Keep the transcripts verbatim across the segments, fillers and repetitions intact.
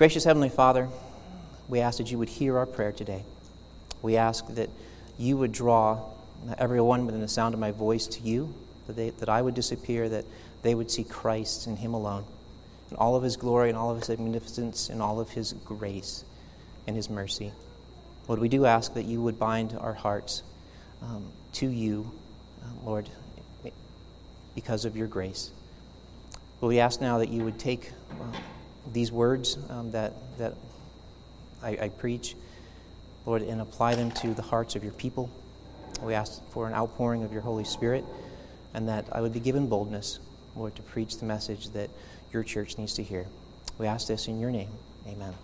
Gracious Heavenly Father, we ask that you would hear our prayer today. We ask that you would draw everyone within the sound of my voice to you, that, they, that I would disappear, that they would see Christ and him alone, in all of his glory and all of his magnificence and all of his grace and his mercy. Lord, we do ask that you would bind our hearts um, to you, uh, Lord, because of your grace. But we ask now that you would take uh, these words um, that that I, I preach, Lord, and apply them to the hearts of your people. We ask for an outpouring of your Holy Spirit, and that I would be given boldness, Lord, to preach the message that your church needs to hear. We ask this in your name. Amen.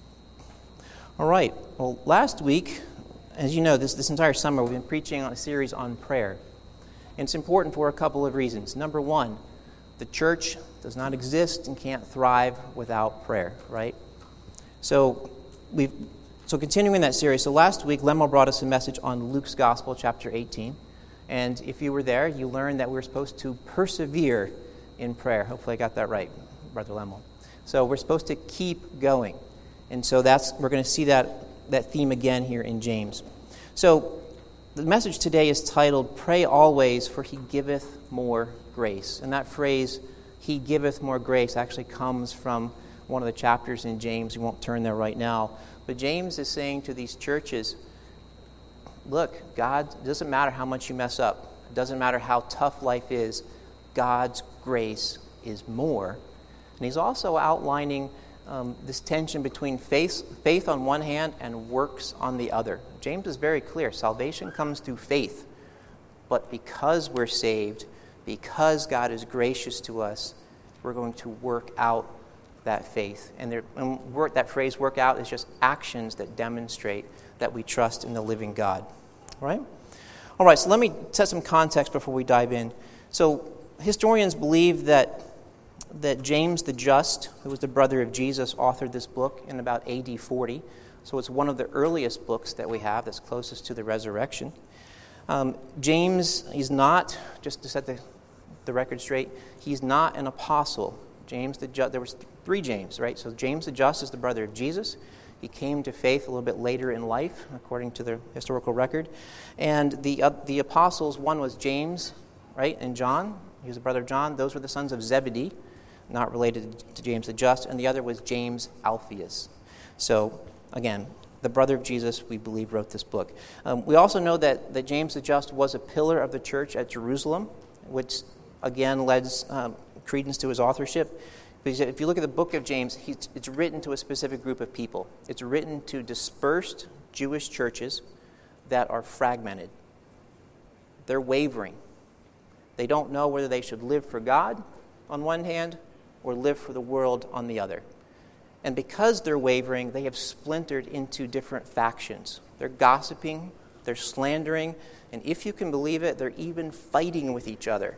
All right. Well, last week, as you know, this, this entire summer we've been preaching on a series on prayer. And it's important for a couple of reasons. Number one, the church does not exist and can't thrive without prayer, right? So we've so continuing that series. So last week, Lemo brought us a message on Luke's Gospel, chapter eighteen. And if you were there, you learned that we're supposed to persevere in prayer. Hopefully I got that right, Brother Lemo. So we're supposed to keep going. And so that's we're going to see that, that theme again here in James. So the message today is titled, Pray Always, for He Giveth More Grace. And that phrase, He giveth more grace, actually comes from one of the chapters in James. We won't turn there right now. But James is saying to these churches, look, God, it doesn't matter how much you mess up. It doesn't matter how tough life is. God's grace is more. And he's also outlining um, this tension between faith, faith on one hand and works on the other. James is very clear. Salvation comes through faith. But because we're saved, because God is gracious to us, we're going to work out that faith. And, there, and work, that phrase, work out, is just actions that demonstrate that we trust in the living God. All right? All right, so let me set some context before we dive in. So historians believe that, that James the Just, who was the brother of Jesus, authored this book in about A D forty. So it's one of the earliest books that we have that's closest to the resurrection. Um, James is not, just to set the, the record straight, he's not an apostle. James the Just, there was three James, right? So James the Just is the brother of Jesus. He came to faith a little bit later in life, according to the historical record. And the uh, the apostles, one was James, right, and John. He was the brother of John. Those were the sons of Zebedee, not related to James the Just. And the other was James Alphaeus. So, again, the brother of Jesus, we believe, wrote this book. Um, we also know that, that James the Just was a pillar of the church at Jerusalem, which, again, lends um, credence to his authorship. Because if you look at the book of James, he's, it's written to a specific group of people. It's written to dispersed Jewish churches that are fragmented. They're wavering. They don't know whether they should live for God on one hand or live for the world on the other. And because they're wavering, they have splintered into different factions. They're gossiping, they're slandering, and if you can believe it, they're even fighting with each other.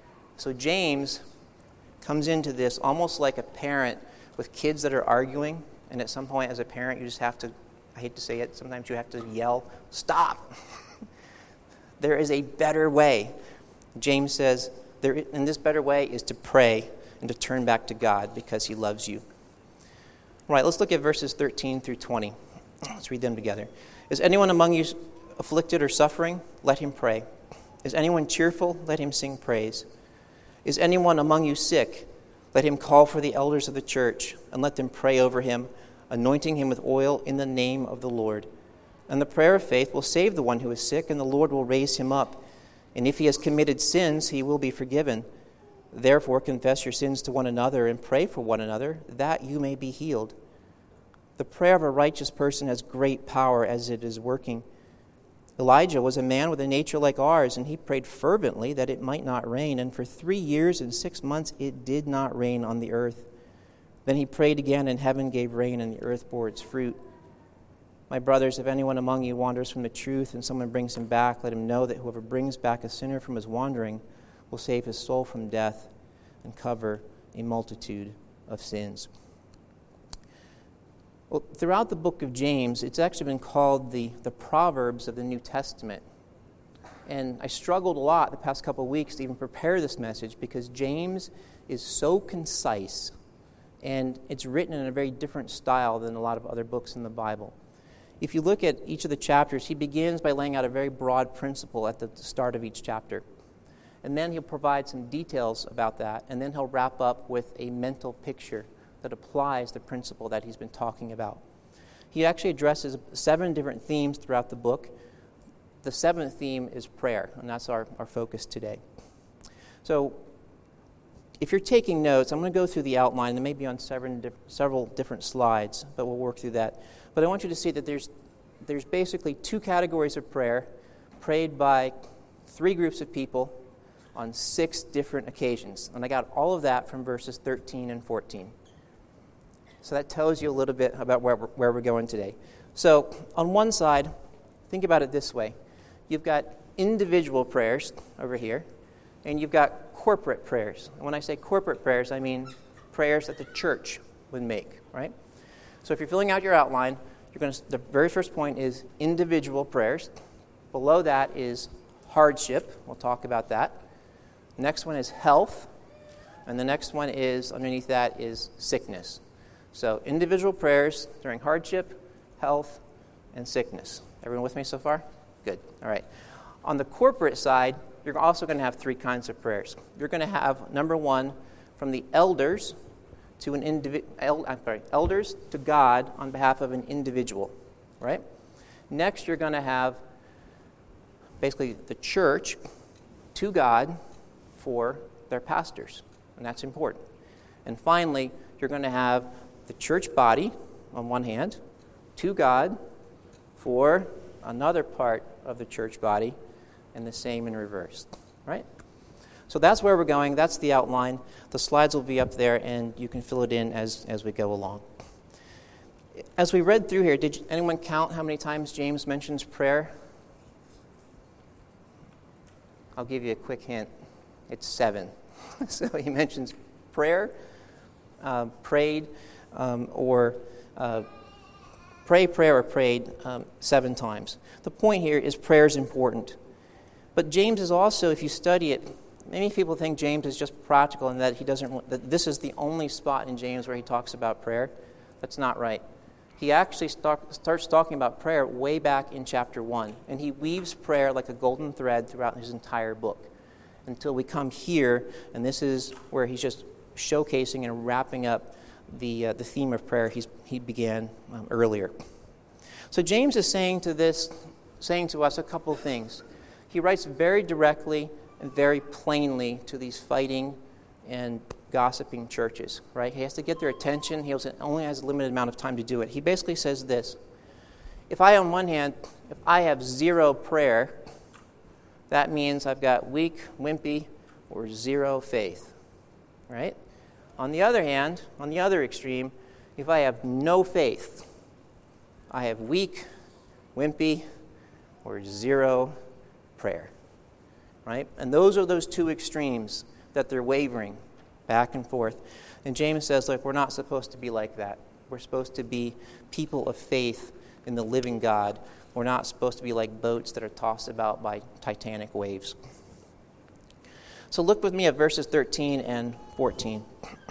So James comes into this almost like a parent with kids that are arguing, and at some point as a parent you just have to, I hate to say it, sometimes you have to yell, stop. There is a better way. James says, there, and this better way is to pray and to turn back to God because he loves you. All right, let's look at verses thirteen through twenty. Let's read them together. Is anyone among you afflicted or suffering? Let him pray. Is anyone cheerful? Let him sing praise. Is anyone among you sick? Let him call for the elders of the church and let them pray over him, anointing him with oil in the name of the Lord. And the prayer of faith will save the one who is sick, and the Lord will raise him up. And if he has committed sins, he will be forgiven. Therefore, confess your sins to one another and pray for one another, that you may be healed. The prayer of a righteous person has great power as it is working. Elijah was a man with a nature like ours, and he prayed fervently that it might not rain. And for three years and six months it did not rain on the earth. Then he prayed again, and heaven gave rain, and the earth bore its fruit. My brothers, if anyone among you wanders from the truth and someone brings him back, let him know that whoever brings back a sinner from his wandering will save his soul from death and cover a multitude of sins. Well, throughout the book of James, it's actually been called the, the Proverbs of the New Testament. And I struggled a lot the past couple of weeks to even prepare this message because James is so concise and it's written in a very different style than a lot of other books in the Bible. If you look at each of the chapters, he begins by laying out a very broad principle at the start of each chapter. And then he'll provide some details about that, and then he'll wrap up with a mental picture that applies the principle that he's been talking about. He actually addresses seven different themes throughout the book. The seventh theme is prayer, and that's our, our focus today. So if you're taking notes, I'm going to go through the outline. It may be on several, several different slides, but we'll work through that. But I want you to see that there's there's basically two categories of prayer prayed by three groups of people on six different occasions. And I got all of that from verses thirteen and fourteen. So that tells you a little bit about where we're, where we're going today. So on one side, think about it this way. You've got individual prayers over here, and you've got corporate prayers. And when I say corporate prayers, I mean prayers that the church would make, right? So if you're filling out your outline, you're going to, the very first point is individual prayers. Below that is hardship. We'll talk about that. Next one is health. And the next one is, underneath that, is sickness. So individual prayers during hardship, health, and sickness. Everyone with me so far? Good. All right. On the corporate side, you're also going to have three kinds of prayers. You're going to have, number one, from the elders to an indivi- el- I'm sorry, elders to God on behalf of an individual, right? Next, you're going to have basically the church to God for their pastors, and that's important. And finally, you're going to have the church body on one hand to God for another part of the church body, and the same in reverse, right? So that's where we're going. That's the outline. The slides will be up there, and you can fill it in as, as we go along. As we read through here, did anyone count how many times James mentions prayer? I'll give you a quick hint. It's seven. So he mentions prayer, uh, prayed, um, or uh, pray, prayer, or prayed um, seven times. The point here is prayer is important. But James is also, if you study it, many people think James is just practical and that he doesn't. That this is the only spot in James where he talks about prayer. That's not right. He actually start, starts talking about prayer way back in chapter one, and he weaves prayer like a golden thread throughout his entire book until we come here, and this is where he's just showcasing and wrapping up the uh, the theme of prayer he's, he began um, earlier. So James is saying to this, saying to us a couple of things. He writes very directly and very plainly to these fighting and gossiping churches, right? He has to get their attention. He only has a limited amount of time to do it. He basically says this: if I, on one hand, if I have zero prayer, that means I've got weak, wimpy, or zero faith, right? On the other hand, on the other extreme, if I have no faith, I have weak, wimpy, or zero prayer, right? And those are those two extremes that they're wavering back and forth. And James says, look, we're not supposed to be like that. We're supposed to be people of faith in the living God. We're not supposed to be like boats that are tossed about by titanic waves. So look with me at verses thirteen and fourteen.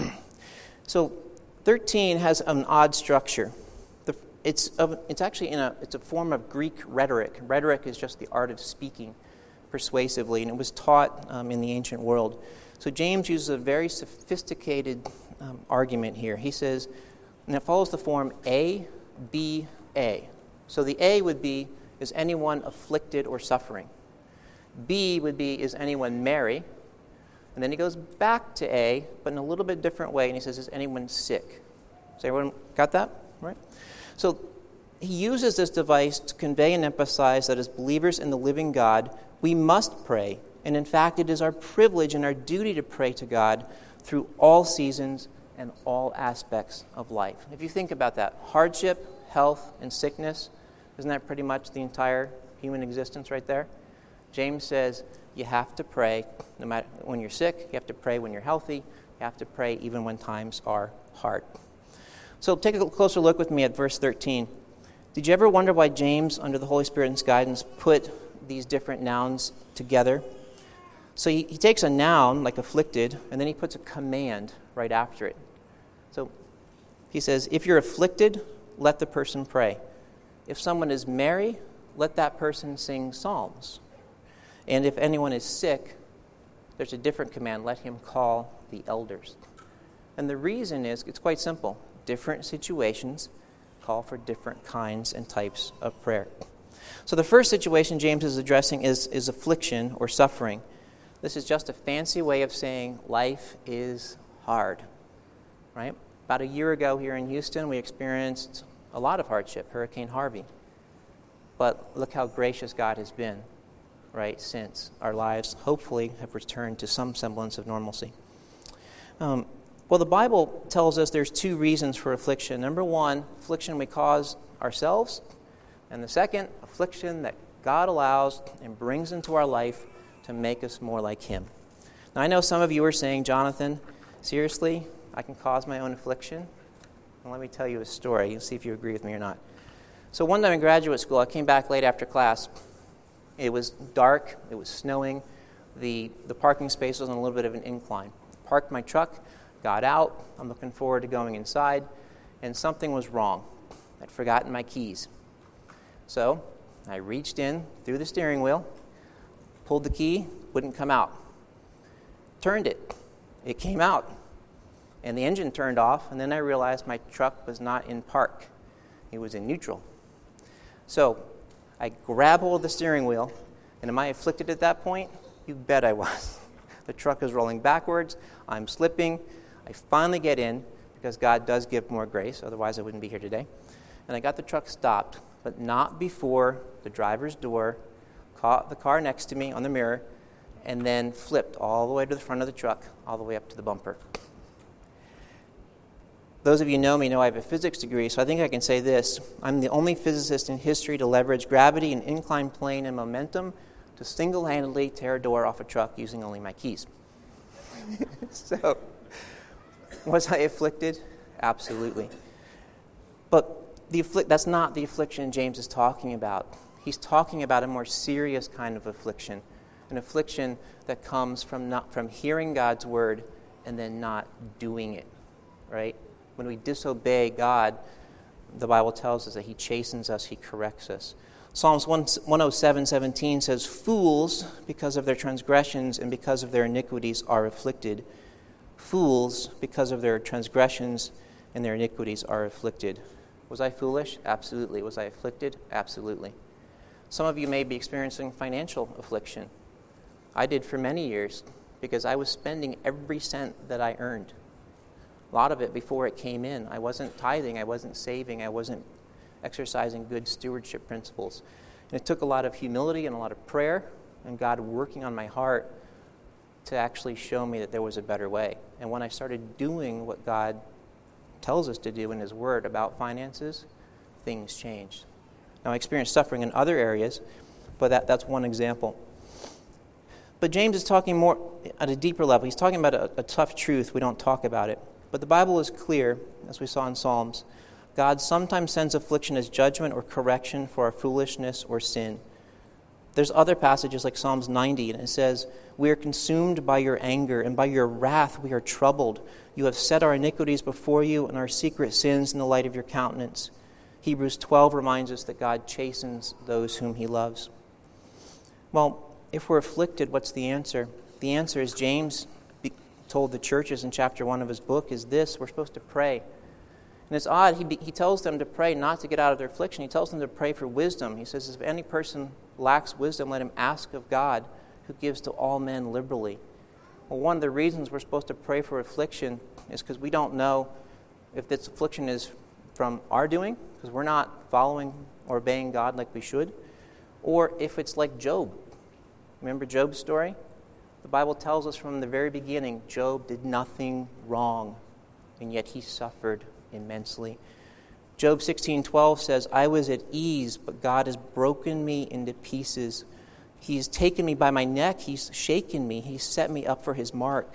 So thirteen has an odd structure. The, it's of, it's actually in a it's a form of Greek rhetoric. Rhetoric is just the art of speaking persuasively, and it was taught um, in the ancient world. So James uses a very sophisticated um, argument here. He says, and it follows the form A, B, A. So the A would be, is anyone afflicted or suffering? B would be, is anyone merry? And then he goes back to A, but in a little bit different way, and he says, is anyone sick? So everyone got that? Right? So he uses this device to convey and emphasize that as believers in the living God, we must pray. And in fact, it is our privilege and our duty to pray to God through all seasons and all aspects of life. If you think about that, hardship, health, and sickness, isn't that pretty much the entire human existence right there? James says you have to pray no matter when you're sick, you have to pray when you're healthy, you have to pray even when times are hard. So take a closer look with me at verse thirteen. Did you ever wonder why James, under the Holy Spirit's guidance, put these different nouns together? So he, he takes a noun, like afflicted, and then he puts a command right after it. So he says, if you're afflicted, let the person pray. If someone is merry, let that person sing psalms. And if anyone is sick, there's a different command, let him call the elders. And the reason is, it's quite simple. Different situations call for different kinds and types of prayer. So the first situation James is addressing is, is affliction or suffering. This is just a fancy way of saying life is hard, right? About a year ago here in Houston, we experienced a lot of hardship, Hurricane Harvey. But look how gracious God has been, right, since our lives hopefully have returned to some semblance of normalcy. Um, well, the Bible tells us there's two reasons for affliction. Number one, affliction we cause ourselves. And the second, affliction that God allows and brings into our life to make us more like Him. Now, I know some of you are saying, Jonathan, seriously, I can cause my own affliction? Well, let me tell you a story. You'll see if you agree with me or not. So one time in graduate school, I came back late after class. It was dark. It was snowing. The, the parking space was on a little bit of an incline. Parked my truck, got out. I'm looking forward to going inside, and something was wrong. I'd forgotten my keys. So I reached in through the steering wheel, pulled the key, wouldn't come out. Turned it. It came out. And the engine turned off, and then I realized my truck was not in park. It was in neutral. So I grab hold of the steering wheel, and am I afflicted at that point? You bet I was. The truck is rolling backwards. I'm slipping. I finally get in, because God does give more grace, otherwise I wouldn't be here today. And I got the truck stopped, but not before the driver's door caught the car next to me on the mirror, and then flipped all the way to the front of the truck, all the way up to the bumper. Those of you who know me know I have a physics degree, so I think I can say this. I'm the only physicist in history to leverage gravity and inclined plane and momentum to single-handedly tear a door off a truck using only my keys. So, was I afflicted? Absolutely. But the afflict- that's not the affliction James is talking about. He's talking about a more serious kind of affliction, an affliction that comes from not from hearing God's word and then not doing it, right? When we disobey God, the Bible tells us that He chastens us, He corrects us. Psalms one oh seven seventeen says, "Fools, because of their transgressions and because of their iniquities, are afflicted. Fools, because of their transgressions and their iniquities, are afflicted." Was I foolish? Absolutely. Was I afflicted? Absolutely. Some of you may be experiencing financial affliction. I did for many years because I was spending every cent that I earned. A lot of it before it came in. I wasn't tithing, I wasn't saving, I wasn't exercising good stewardship principles. And it took a lot of humility and a lot of prayer and God working on my heart to actually show me that there was a better way. And when I started doing what God tells us to do in His Word about finances, things changed. Now, I experienced suffering in other areas, but that, that's one example. But James is talking more at a deeper level. He's talking about a, a tough truth. We don't talk about it. But the Bible is clear, as we saw in Psalms. God sometimes sends affliction as judgment or correction for our foolishness or sin. There's other passages like Psalms ninety, and it says, "We are consumed by your anger, and by your wrath we are troubled. You have set our iniquities before you, and our secret sins in the light of your countenance." Hebrews twelve reminds us that God chastens those whom He loves. Well, if we're afflicted, what's the answer? The answer is James told the churches in chapter one of his book is this: we're supposed to pray. And it's odd, he, he tells them to pray not to get out of their affliction. He tells them to pray for wisdom. He says, if any person lacks wisdom, let him ask of God, who gives to all men liberally. Well, one of the reasons we're supposed to pray for affliction is because we don't know if this affliction is from our doing, because we're not following or obeying God like we should, or if it's like Job. Remember Job's story? The Bible tells us from the very beginning, Job did nothing wrong, and yet he suffered immensely. Job sixteen twelve says, "I was at ease, but God has broken me into pieces. He's taken me by my neck, He's shaken me, He's set me up for His mark."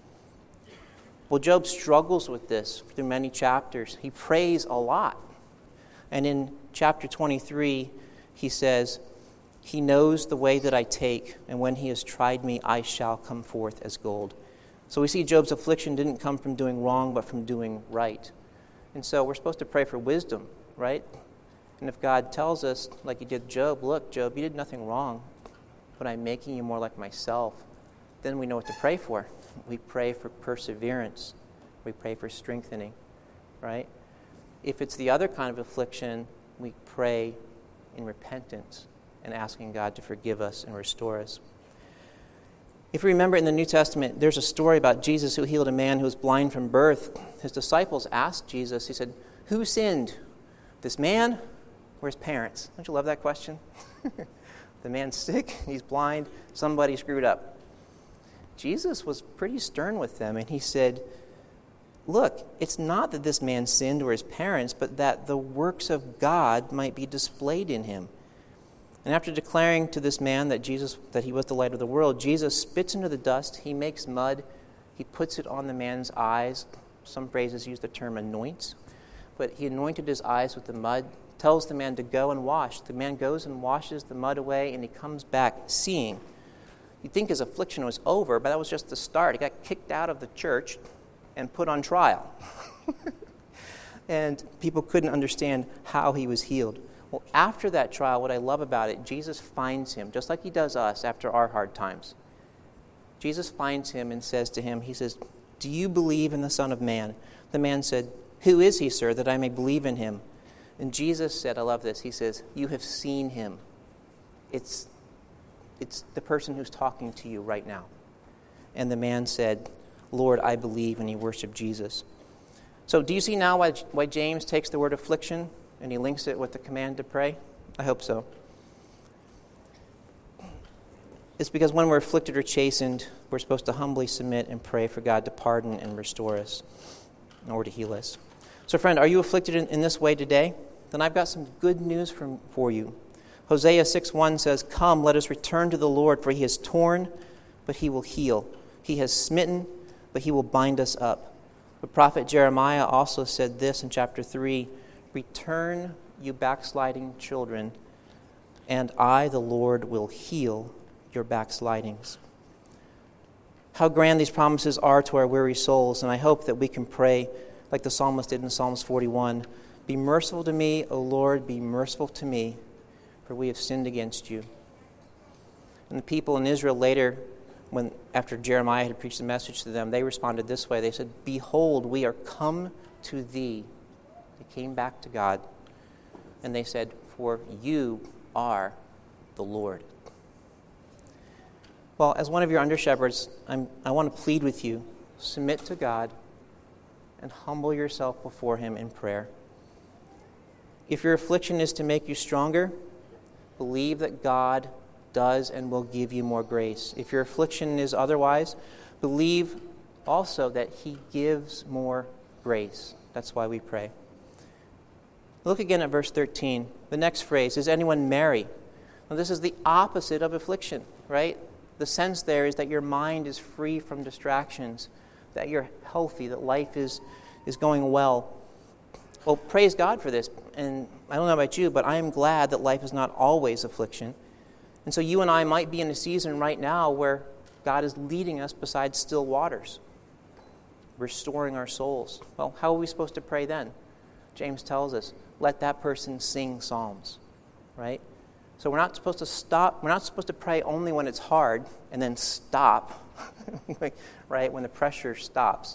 Well, Job struggles with this through many chapters. He prays a lot. And in chapter twenty-three, he says, "He knows the way that I take, and when He has tried me, I shall come forth as gold." So we see Job's affliction didn't come from doing wrong, but from doing right. And so we're supposed to pray for wisdom, right? And if God tells us, like he did Job, look, Job, you did nothing wrong, but I'm making you more like myself, then we know what to pray for. We pray for perseverance. We pray for strengthening, right? If it's the other kind of affliction, we pray in repentance and asking God to forgive us and restore us. If you remember in the New Testament, there's a story about Jesus who healed a man who was blind from birth. His disciples asked Jesus, he said, who sinned, this man or his parents? Don't you love that question? The man's sick, he's blind, somebody screwed up. Jesus was pretty stern with them, and he said, look, it's not that this man sinned or his parents, but that the works of God might be displayed in him. And after declaring to this man that Jesus, that he was the light of the world, Jesus spits into the dust, he makes mud, he puts it on the man's eyes. Some phrases use the term anoints, but he anointed his eyes with the mud, tells the man to go and wash. The man goes and washes the mud away, and he comes back seeing. You'd think his affliction was over, but that was just the start. He got kicked out of the church and put on trial. And people couldn't understand how he was healed. Well, after that trial, what I love about it, Jesus finds him, just like he does us after our hard times. Jesus finds him and says to him, he says, do you believe in the Son of Man? The man said, who is he, sir, that I may believe in him? And Jesus said, I love this, he says, you have seen him. It's, it's the person who's talking to you right now. And the man said, Lord, I believe, and he worshiped Jesus. So do you see now why, why James takes the word affliction and he links it with the command to pray? I hope so. It's because when we're afflicted or chastened, we're supposed to humbly submit and pray for God to pardon and restore us or to heal us. So friend, are you afflicted in, in this way today? Then I've got some good news from, for you. Hosea six one says, come, let us return to the Lord, for he has torn, but he will heal. He has smitten, but he will bind us up. The prophet Jeremiah also said this in chapter three, return, you backsliding children, and I, the Lord, will heal your backslidings. How grand these promises are to our weary souls, and I hope that we can pray like the psalmist did in Psalms forty-one. Be merciful to me, O Lord, be merciful to me, for we have sinned against you. And the people in Israel later, when after Jeremiah had preached the message to them, they responded this way. They said, behold, we are come to thee. They came back to God, and they said, for you are the Lord. Well, as one of your under-shepherds, I'm, I want to plead with you, submit to God and humble yourself before him in prayer. If your affliction is to make you stronger, believe that God does and will give you more grace. If your affliction is otherwise, believe also that he gives more grace. That's why we pray. Look again at verse thirteen. The next phrase, is anyone merry? Now, this is the opposite of affliction, right? The sense there is that your mind is free from distractions, that you're healthy, that life is, is going well. Well, praise God for this. And I don't know about you, but I am glad that life is not always affliction. And so you and I might be in a season right now where God is leading us beside still waters, restoring our souls. Well, how are we supposed to pray then? James tells us, let that person sing psalms, right? So we're not supposed to stop. We're not supposed to pray only when it's hard and then stop, right, when the pressure stops.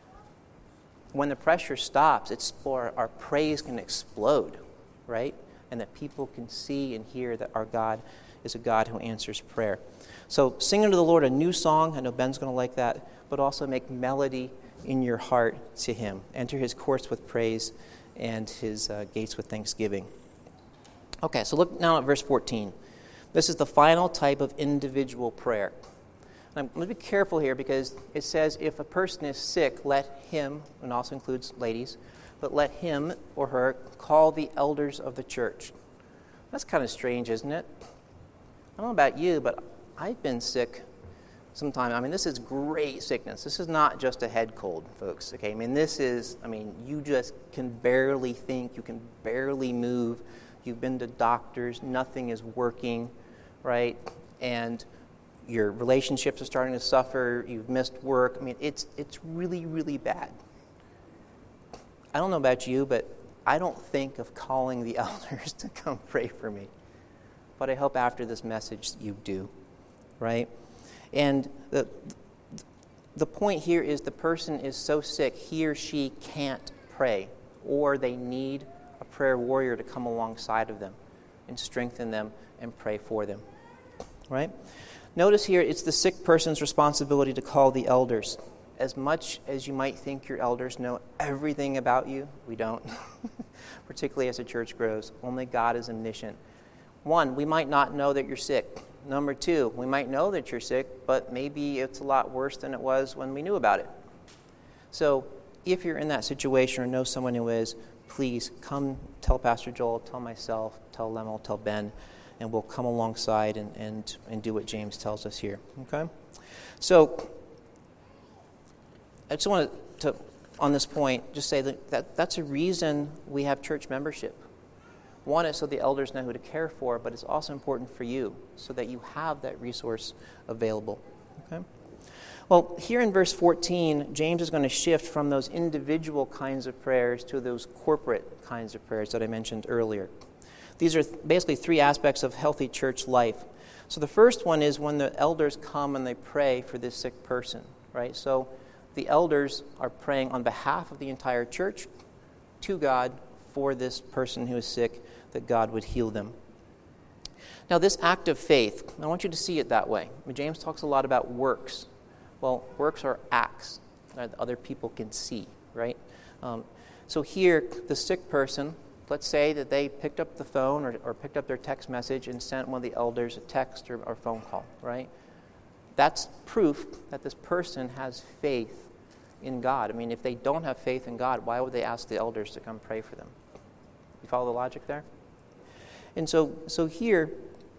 When the pressure stops, it's for our praise can explode, right? And that people can see and hear that our God is a God who answers prayer. So sing unto the Lord a new song. I know Ben's going to like that. But also make melody in your heart to him. Enter his courts with praise and his uh, gates with thanksgiving. Okay, so look now at verse fourteen. This is the final type of individual prayer. I'm going to be careful here because it says if a person is sick, let him, and also includes ladies, but let him or her call the elders of the church. That's kind of strange, isn't it? I don't know about you, but I've been sick sometime. I mean, this is great sickness. This is not just a head cold, folks. Okay, I mean, this is, I mean, you just can barely think. You can barely move. You've been to doctors. Nothing is working, right? And your relationships are starting to suffer, you've missed work. I mean, it's it's really, really bad. I don't know about you, but I don't think of calling the elders to come pray for me. But I hope after this message you do, right? And the the point here is the person is so sick, he or she can't pray, or they need a prayer warrior to come alongside of them and strengthen them and pray for them, right? Notice here, it's the sick person's responsibility to call the elders. As much as you might think your elders know everything about you, we don't, particularly as the church grows. Only God is omniscient. One, we might not know that you're sick. Number two, we might know that you're sick, but maybe it's a lot worse than it was when we knew about it. So if you're in that situation or know someone who is, please come tell Pastor Joel, tell myself, tell Lemel, tell Ben, and we'll come alongside and, and, and do what James tells us here. Okay? So I just want to, on this point, just say that, that that's a reason we have church membership. One is so the elders know who to care for, but it's also important for you so that you have that resource available. Okay? Well, here in verse fourteen, James is going to shift from those individual kinds of prayers to those corporate kinds of prayers that I mentioned earlier. These are th- basically three aspects of healthy church life. So the first one is when the elders come and they pray for this sick person, right? So the elders are praying on behalf of the entire church to God for this person who is sick, that God would heal them. Now, this act of faith, I want you to see it that way. I mean, James talks a lot about works. Well, works are acts that other people can see, right? Um, so here, the sick person, let's say that they picked up the phone or, or picked up their text message and sent one of the elders a text or, or phone call, right? That's proof that this person has faith in God. I mean, if they don't have faith in God, why would they ask the elders to come pray for them? You follow the logic there? And so so here,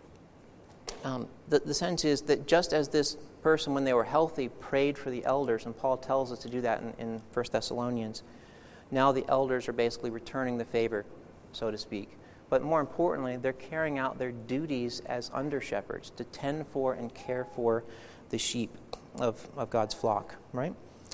um, the, the sense is that just as this person, when they were healthy, prayed for the elders, and Paul tells us to do that in, in First Thessalonians, now the elders are basically returning the favor, so to speak. But more importantly, they're carrying out their duties as under-shepherds to tend for and care for the sheep of, of God's flock, right?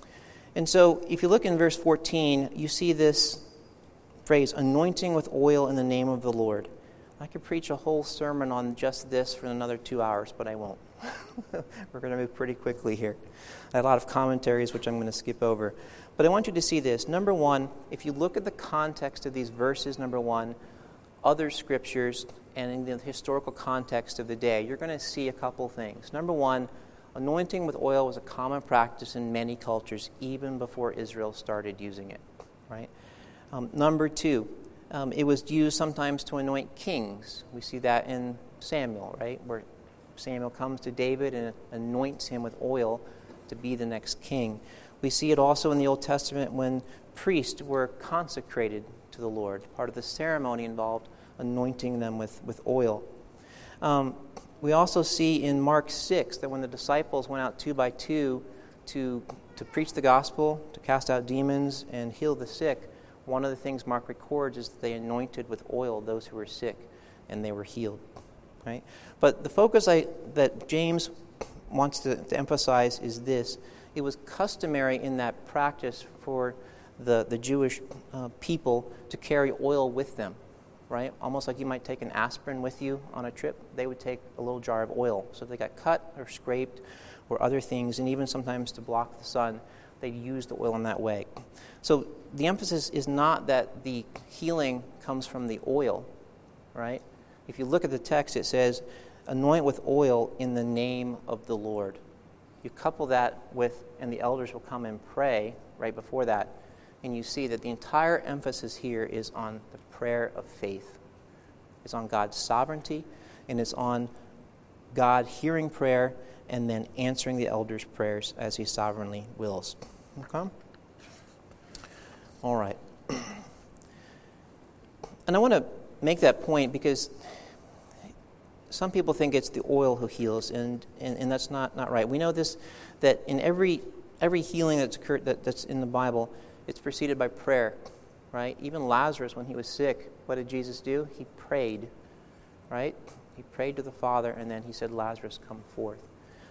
And so if you look in verse fourteen, you see this phrase, anointing with oil in the name of the Lord. I could preach a whole sermon on just this for another two hours, but I won't. We're going to move pretty quickly here. I have a lot of commentaries, which I'm going to skip over. But I want you to see this. Number one, if you look at the context of these verses, number one, other scriptures, and in the historical context of the day, you're going to see a couple things. Number one, anointing with oil was a common practice in many cultures, even before Israel started using it, right? Um, number two, um, it was used sometimes to anoint kings. We see that in Samuel, right, where Samuel comes to David and anoints him with oil to be the next king. We see it also in the Old Testament when priests were consecrated to the Lord. Part of the ceremony involved anointing them with, with oil. Um, we also see in Mark six that when the disciples went out two by two to, to preach the gospel, to cast out demons and heal the sick, one of the things Mark records is that they anointed with oil those who were sick, and they were healed. Right? But the focus I, that James wants to, to emphasize is this. It was customary in that practice for the, the Jewish uh, people to carry oil with them. Right? Almost like you might take an aspirin with you on a trip. They would take a little jar of oil. So if they got cut or scraped or other things, and even sometimes to block the sun, they'd use the oil in that way. So the emphasis is not that the healing comes from the oil, right? If you look at the text, it says, anoint with oil in the name of the Lord. You couple that with, and the elders will come and pray right before that, and you see that the entire emphasis here is on the prayer of faith. It's on God's sovereignty, and it's on God hearing prayer and then answering the elders' prayers as he sovereignly wills. Okay? All right. And I want to make that point because some people think it's the oil who heals, and, and, and that's not, not right. We know this, that in every every healing that's occurred that, that's in the Bible, it's preceded by prayer, right? Even Lazarus, when he was sick, what did Jesus do? He prayed, right? He prayed to the Father, and then he said, Lazarus, come forth.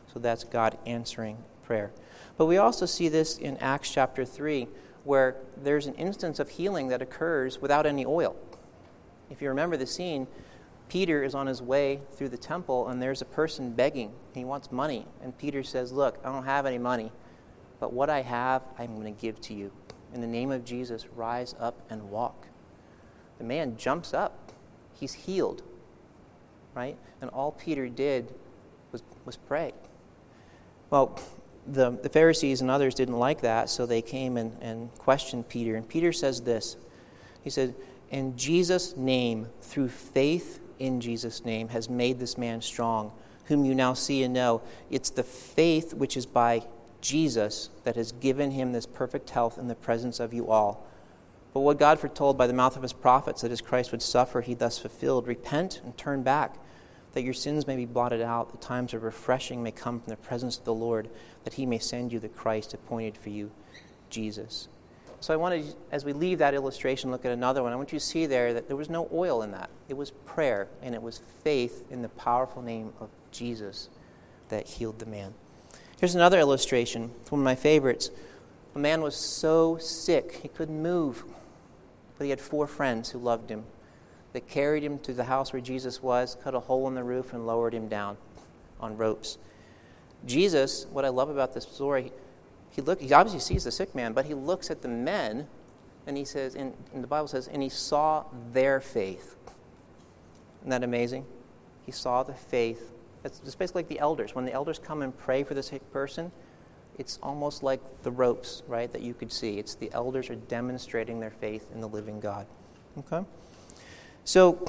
So that's God answering prayer. But we also see this in Acts chapter three, where there's an instance of healing that occurs without any oil. If you remember the scene, Peter is on his way through the temple, and there's a person begging. He wants money. And Peter says, look, I don't have any money, but what I have, I'm going to give to you. In the name of Jesus, rise up and walk. The man jumps up. He's healed, right? And all Peter did was, was pray. Well, the, the Pharisees and others didn't like that, so they came and, and questioned Peter. And Peter says this. He said, in Jesus' name, through faith in Jesus' name, has made this man strong, whom you now see and know. It's the faith which is by Jesus that has given him this perfect health in the presence of you all. But what God foretold by the mouth of his prophets, that as Christ would suffer, he thus fulfilled. Repent and turn back, that your sins may be blotted out, that times of refreshing may come from the presence of the Lord, that he may send you the Christ appointed for you, Jesus. So I want to, as we leave that illustration, look at another one. I want you to see there that there was no oil in that. It was prayer, and it was faith in the powerful name of Jesus that healed the man. Here's another illustration. It's one of my favorites. A man was so sick, he couldn't move, but he had four friends who loved him. They carried him to the house where Jesus was, cut a hole in the roof, and lowered him down on ropes. Jesus, what I love about this story, he look, he obviously sees the sick man, but he looks at the men, and he says, and, and the Bible says, and he saw their faith. Isn't that amazing? He saw the faith. It's just basically like the elders. When the elders come and pray for the sick person, it's almost like the ropes, right, that you could see. It's the elders are demonstrating their faith in the living God. Okay? So,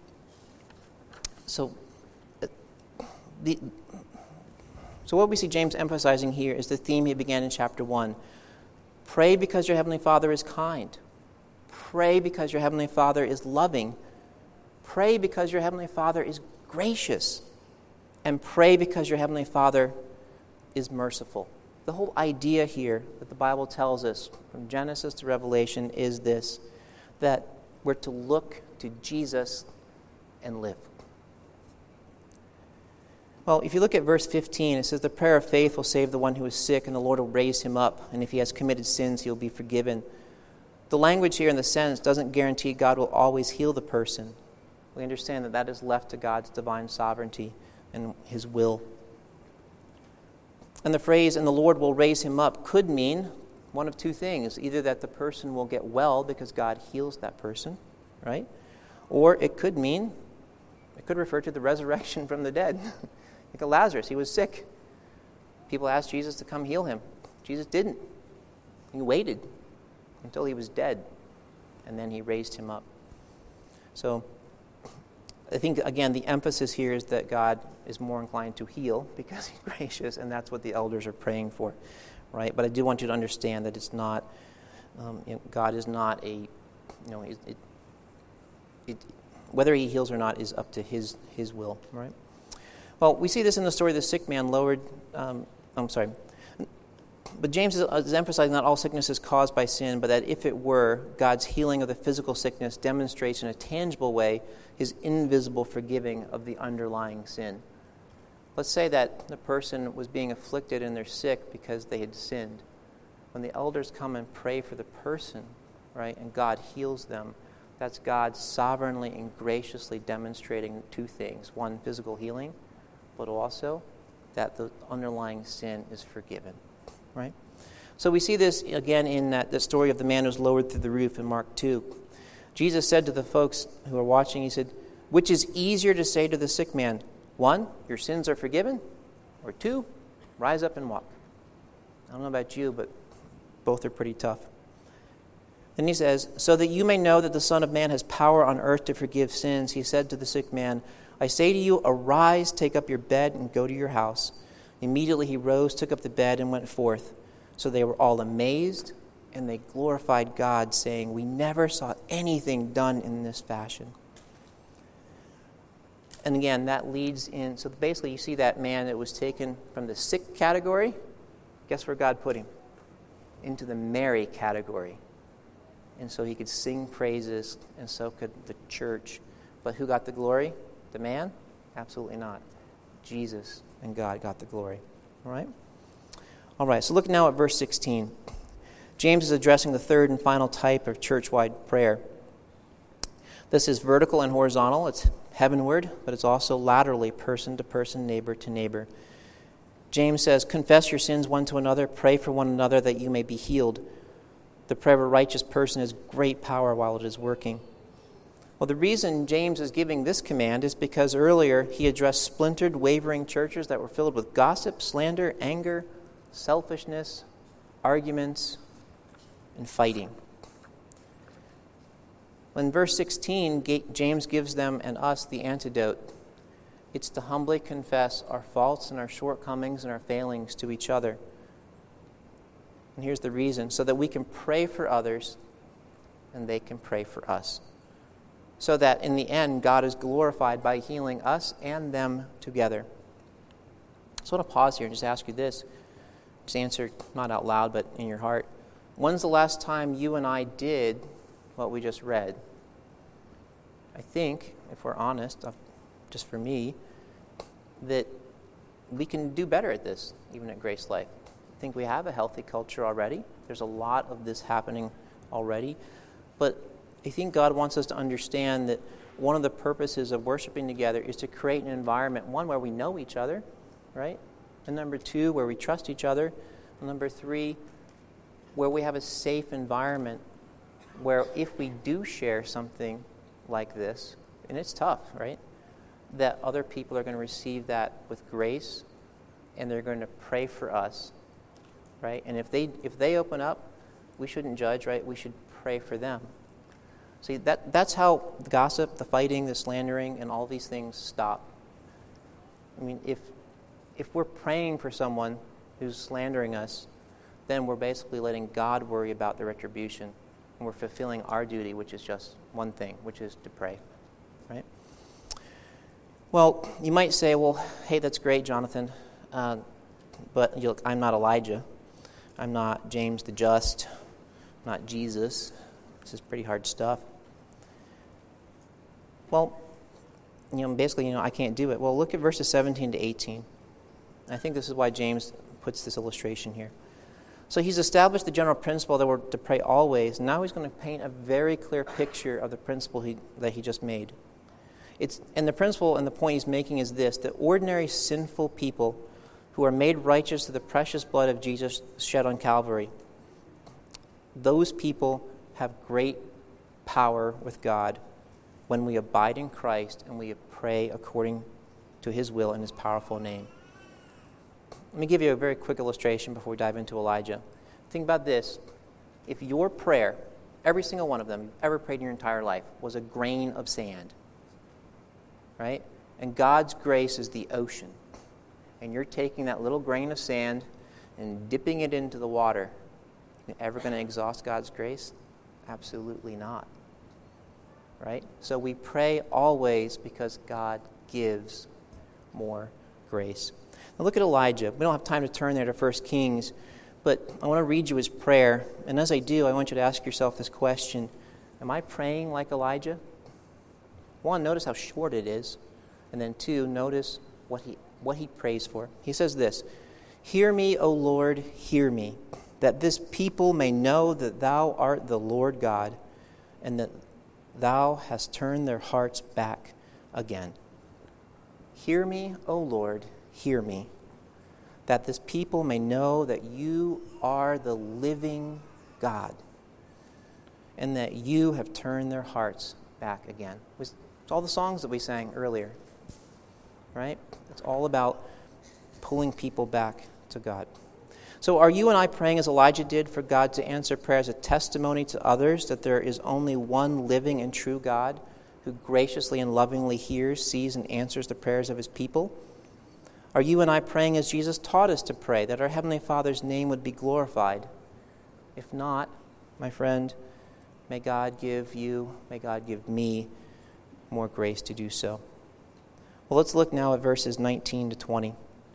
so, uh, the, so what we see James emphasizing here is the theme he began in chapter one. Pray because your Heavenly Father is kind. Pray because your Heavenly Father is loving. Pray because your Heavenly Father is gracious. And pray because your Heavenly Father is merciful. The whole idea here that the Bible tells us from Genesis to Revelation is this, that we're to look to Jesus and live. Well, if you look at verse fifteen, it says, the prayer of faith will save the one who is sick, and the Lord will raise him up, and if he has committed sins, he will be forgiven. The language here in the sentence doesn't guarantee God will always heal the person. We understand that that is left to God's divine sovereignty and his will. And the phrase, and the Lord will raise him up, could mean one of two things. Either that the person will get well because God heals that person, right? Or it could mean, it could refer to the resurrection from the dead. Like a Lazarus, he was sick. People asked Jesus to come heal him. Jesus didn't. He waited until he was dead, and then he raised him up. So I think, again, the emphasis here is that God is more inclined to heal because he's gracious, and that's what the elders are praying for, right? But I do want you to understand that it's not, um, you know, God is not a, you know, it, it, it, whether he heals or not is up to his his will, right? Well, we see this in the story of the sick man lowered, um, I'm sorry, but James is, is emphasizing not all sickness is caused by sin, but that if it were, God's healing of the physical sickness demonstrates in a tangible way his invisible forgiving of the underlying sin. Let's say that the person was being afflicted and they're sick because they had sinned. When the elders come and pray for the person, right, and God heals them, that's God sovereignly and graciously demonstrating two things. One, physical healing, but also that the underlying sin is forgiven. Right? So we see this again in that the story of the man who was lowered through the roof in Mark two. Jesus said to the folks who are watching, he said, which is easier to say to the sick man, one, your sins are forgiven, or two, rise up and walk. I don't know about you, but both are pretty tough. Then he says, so that you may know that the Son of Man has power on earth to forgive sins, he said to the sick man, I say to you, arise, take up your bed, and go to your house. Immediately he rose, took up the bed, and went forth. So they were all amazed, and they glorified God, saying, we never saw anything done in this fashion. And again, that leads in, so basically you see that man that was taken from the sick category. Guess where God put him? Into the merry category. And so he could sing praises, and so could the church. But who got the glory? The man? Absolutely not. Jesus and God got the glory. All right? All right, so look now at verse sixteen. James is addressing the third and final type of church-wide prayer. This is vertical and horizontal. It's heavenward, but it's also laterally, person to person, neighbor to neighbor. James says, confess your sins one to another, pray for one another that you may be healed. The prayer of a righteous person has great power while it is working. Well, the reason James is giving this command is because earlier he addressed splintered, wavering churches that were filled with gossip, slander, anger, selfishness, arguments, and fighting. In verse sixteen, James gives them and us the antidote. It's to humbly confess our faults and our shortcomings and our failings to each other. And here's the reason, so that we can pray for others and they can pray for us. So that in the end, God is glorified by healing us and them together. So I want to pause here and just ask you this. Just answer, not out loud, but in your heart. When's the last time you and I did what we just read? I think, if we're honest, just for me, that we can do better at this, even at Grace Life. I think we have a healthy culture already. There's a lot of this happening already. But I think God wants us to understand that one of the purposes of worshiping together is to create an environment, one, where we know each other, right? And number two, where we trust each other. And number three, where we have a safe environment where if we do share something like this, and it's tough, right? That other people are going to receive that with grace and they're going to pray for us, right? And if they if they open up, we shouldn't judge, right? We should pray for them. See, that that's how the gossip, the fighting, the slandering, and all these things stop. I mean, if if we're praying for someone who's slandering us, then we're basically letting God worry about the retribution. And we're fulfilling our duty, which is just one thing, which is to pray, right? Well, you might say, well, hey, that's great, Jonathan, uh, but you look, I'm not Elijah. I'm not James the Just, I'm not Jesus. This is pretty hard stuff. Well, you know, basically, you know, I can't do it. Well, look at verses seventeen to eighteen. I think this is why James puts this illustration here. So he's established the general principle that we're to pray always. Now he's going to paint a very clear picture of the principle he, that he just made. It's, and the principle and the point he's making is this, that ordinary sinful people who are made righteous through the precious blood of Jesus shed on Calvary, those people have great power with God when we abide in Christ and we pray according to his will and his powerful name. Let me give you a very quick illustration before we dive into Elijah. Think about this. If your prayer, every single one of them you've ever prayed in your entire life, was a grain of sand, right? And God's grace is the ocean. And you're taking that little grain of sand and dipping it into the water. Are you ever going to exhaust God's grace? Absolutely not. Right? So we pray always because God gives more grace. Now look at Elijah. We don't have time to turn there to First Kings, but I want to read you his prayer. And as I do, I want you to ask yourself this question. Am I praying like Elijah? One, notice how short it is. And then two, notice what he what he prays for. He says this, "Hear me, O Lord, hear me, that this people may know that thou art the Lord God, and that thou hast turned their hearts back again." Hear me, O Lord, hear me, that this people may know that you are the living God, and that you have turned their hearts back again. It's all the songs that we sang earlier, right? It's all about pulling people back to God. So are you and I praying as Elijah did for God to answer prayer as a testimony to others that there is only one living and true God who graciously and lovingly hears, sees, and answers the prayers of his people? Are you and I praying as Jesus taught us to pray, that our Heavenly Father's name would be glorified? If not, my friend, may God give you, may God give me more grace to do so. Well, let's look now at verses nineteen to twenty.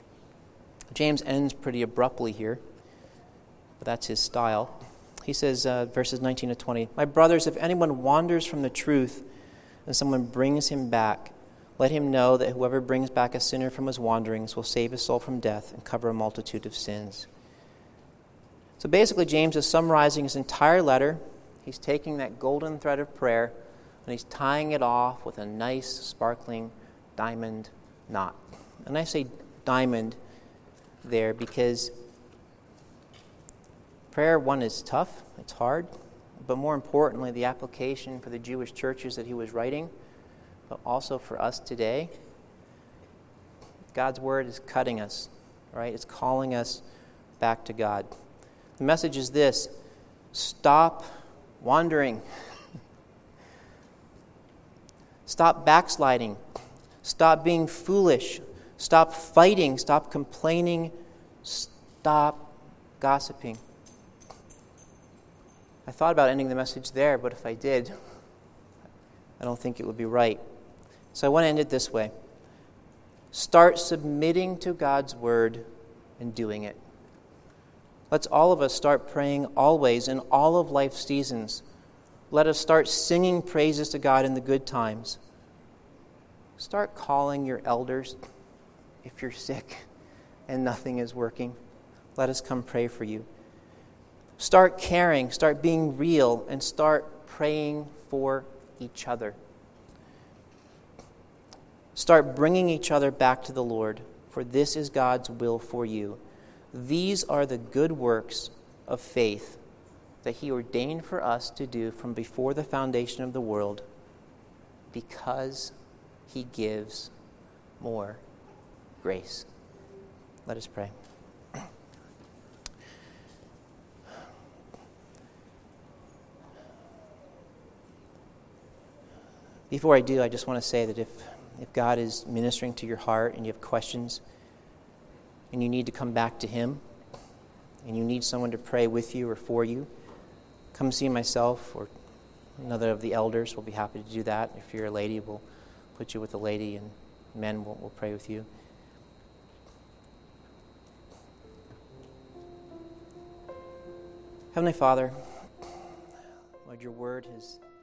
James ends pretty abruptly here, but that's his style. He says, uh, verses nineteen to twenty, "My brothers, if anyone wanders from the truth and someone brings him back, Let him know that whoever brings back a sinner from his wanderings will save his soul from death and cover a multitude of sins. So basically, James is summarizing his entire letter. He's taking that golden thread of prayer and he's tying it off with a nice, sparkling diamond knot. And I say diamond there because prayer, one, is tough, it's hard, but more importantly, the application for the Jewish churches that he was writing, but also for us today, God's word is cutting us, right? It's calling us back to God. The message is this: stop wandering. Stop backsliding. Stop being foolish. Stop fighting. Stop complaining. Stop gossiping. I thought about ending the message there, but if I did, I don't think it would be right. So I want to end it this way. Start submitting to God's word and doing it. Let's all of us start praying always in all of life's seasons. Let us start singing praises to God in the good times. Start calling your elders if you're sick and nothing is working. Let us come pray for you. Start caring, start being real, and start praying for each other. Start bringing each other back to the Lord, for this is God's will for you. These are the good works of faith that he ordained for us to do from before the foundation of the world, because he gives more grace. Let us pray. Before I do, I just want to say that if, if God is ministering to your heart and you have questions and you need to come back to him and you need someone to pray with you or for you, come see myself or another of the elders. We'll be happy to do that. If you're a lady, we'll put you with a lady, and men will will pray with you. Heavenly Father, Lord, your word has